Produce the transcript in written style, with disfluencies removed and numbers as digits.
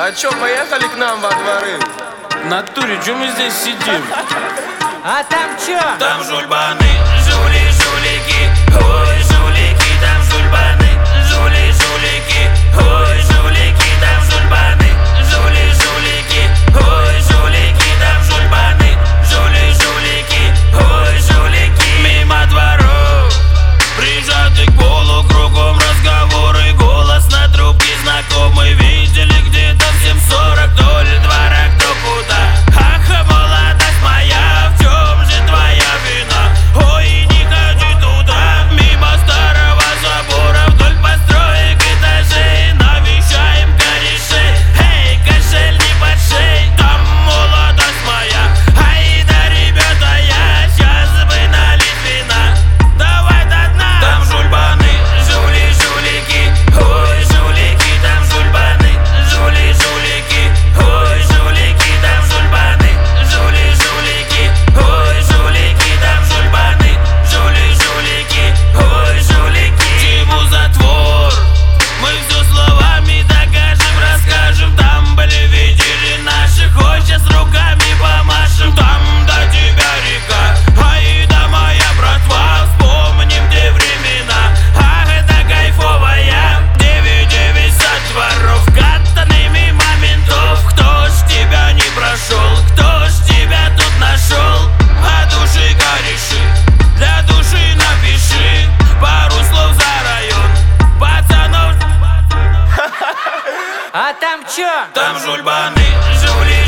А чё, поехали к нам во дворы? В натуре, чё мы здесь сидим? А там чё? Там жульбаны, жулики, ой, жулики, там жульбаны, жулики, ой, жулики, там жульбаны, жулики, ой, жулики, там жульбаны, жулики, ой, жулики. Мимо дворов, прижаты к полу, кругом разговоры, голос на трубке знакомый. Видели где-то в 7:40, то ли двора, кто куда. Ах, молодость моя, в чем же твоя вина? Ой, не ходи туда, мимо старого забора, вдоль построек этажей, навещаем корешей. Эй, кошель не под шей, там молодость моя. Ай да, ребята, я сейчас бы налить вина. Давай до дна. Там жульбаны, жулики, ой, жулики, там жульбаны, жулики, ой, жулики, там жульбаны, жулики, ой, жулики, там жульбаны, жулики, ой, жулики. Чему затвор? Мы все словами докажем, расскажем. Там были, видели наших, ой, сейчас руками помашем. Там до тебя река, ай да моя братва, вспомним те времена. Ах, это кайфовая, 9 со дворов, катанными моментов. Кто ж тебя не прошел, кто ж тебя тут нашел? А души кореши, для души напиши пару слов за район пацанов. А там чё? Там жульбаны, жулики.